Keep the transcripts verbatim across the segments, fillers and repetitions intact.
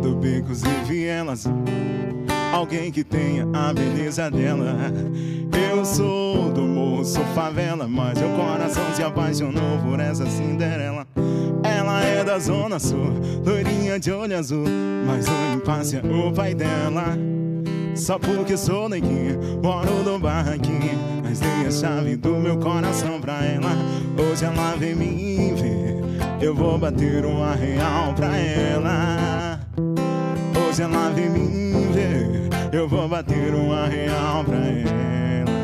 roda becos e vielas, alguém que tenha a beleza dela. Eu sou do morro, sou favela, mas meu coração se apaixonou por essa Cinderela. Ela é da zona sul, loirinha de olho azul, mas o impasse é o pai dela. Só porque sou neguinho, moro no barraquinho, mas dei a chave do meu coração pra ela. Hoje ela vem me ver, eu vou bater uma real pra ela. Hoje ela vem me ver, eu vou bater uma real pra ela.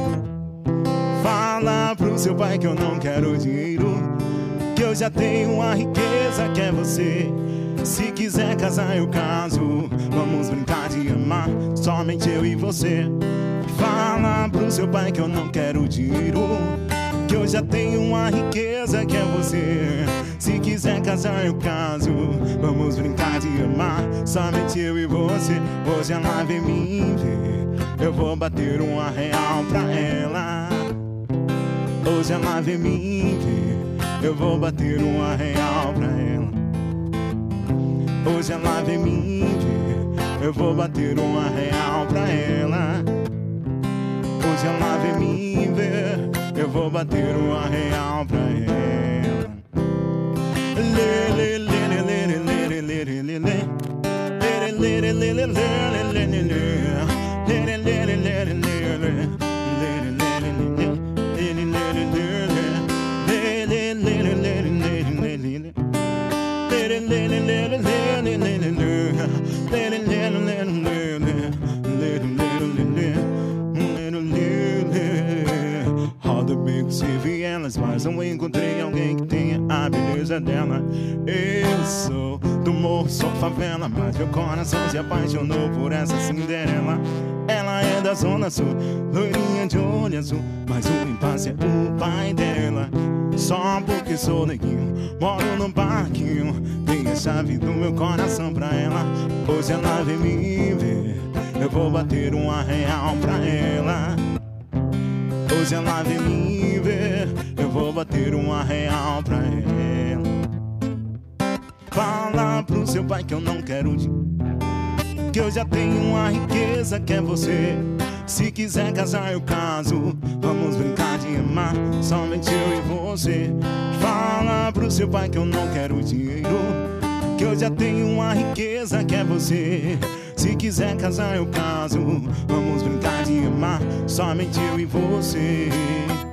Fala pro seu pai que eu não quero dinheiro, que eu já tenho uma riqueza que é você. Se quiser casar eu caso, vamos brincar de amar, somente eu e você. Fala pro seu pai que eu não quero dinheiro, que eu já tenho uma riqueza que é você. Se quiser casar eu caso, vamos brincar de amar, somente eu e você. Hoje ela vem me ver, eu vou bater uma real pra ela. Hoje ela vem me ver, eu vou bater uma real pra ela. Hoje ela vem me ver, eu vou bater uma real pra ela. Hoje ela vem me ver, eu vou bater uma real pra ela. Lê, lê, lê, lê, lê, lê, lê, lê, lê, lê, lê, lê, lê, lê, lê, lê, roda becos e vielas, mas não encontrei alguém que tenha a beleza dela. Eu sou do morro, sou favela, mas meu coração se apaixonou por essa Cinderela. Ela é da zona sul, loirinha de olho azul, mas o impasse é o pai dela. Só porque sou neguinho, moro no parquinho, dei a chave do meu coração pra ela. Hoje ela vem me ver, eu vou bater uma real pra ela. Hoje ela vem me ver, eu vou bater uma real pra ela. Fala pro seu pai que eu não quero dinheiro, que eu já tenho uma riqueza que é você. Se quiser casar eu caso, vamos brincar de amar, somente eu e você. Fala pro seu pai que eu não quero dinheiro, que eu já tenho uma riqueza que é você. Se quiser casar eu caso, vamos brincar de amar, somente eu e você.